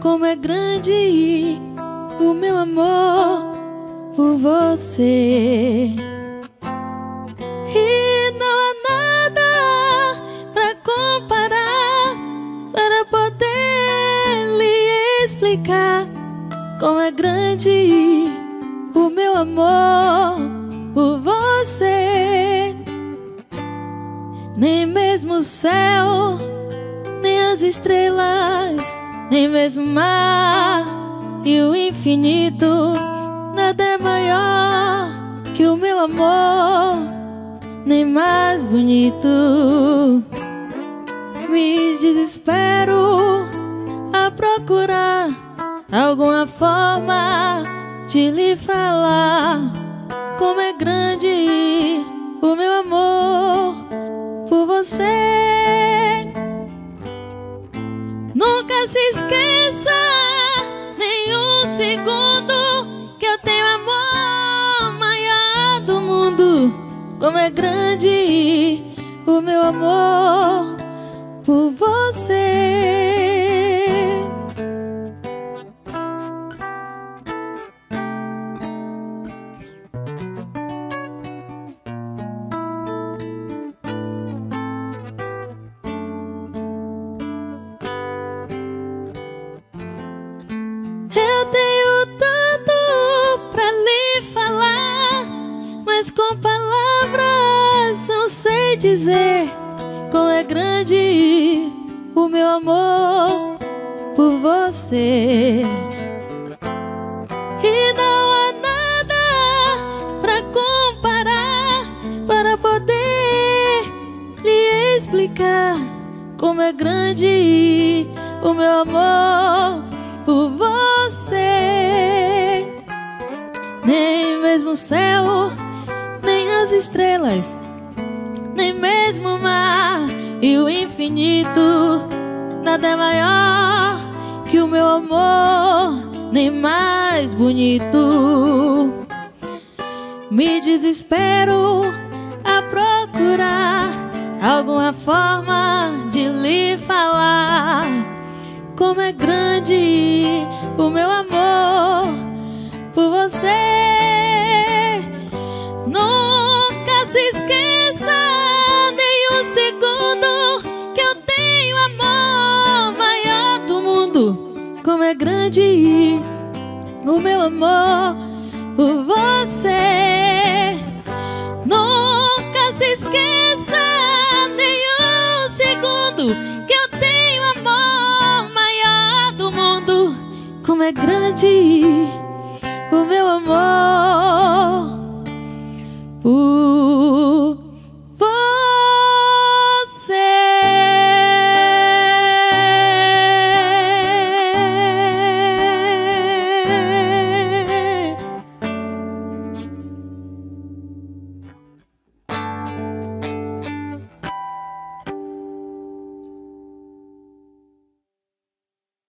como é grande o meu amor por você. E não há nada pra comparar, para poder lhe explicar como é grande o meu amor por você. Nem mesmo o céu, nem as estrelas, nem mesmo o mar e o infinito, nada é maior que o meu amor, nem mais bonito. Me desespero a procurar alguma forma de lhe falar como é grande o meu amor por você. Nunca se esqueça nem um segundo que eu tenho amor maior do mundo. Como é grande o meu amor por você. Eu tenho tanto pra lhe falar, mas com palavras não sei dizer como é grande o meu amor por você. E não há nada pra comparar, para poder lhe explicar como é grande o meu amor por você. Nem mesmo o céu, nem as estrelas, nem mesmo o mar e o infinito, nada é maior que o meu amor, nem mais bonito. Me desespero a procurar alguma forma de lhe falar como é grande o meu amor por você. Nunca se esqueça nem um segundo que eu tenho amor maior do mundo. Como é grande o meu amor por você. Nunca se esqueça nem um segundo que eu tenho amor maior do mundo. Como é grande o meu amor por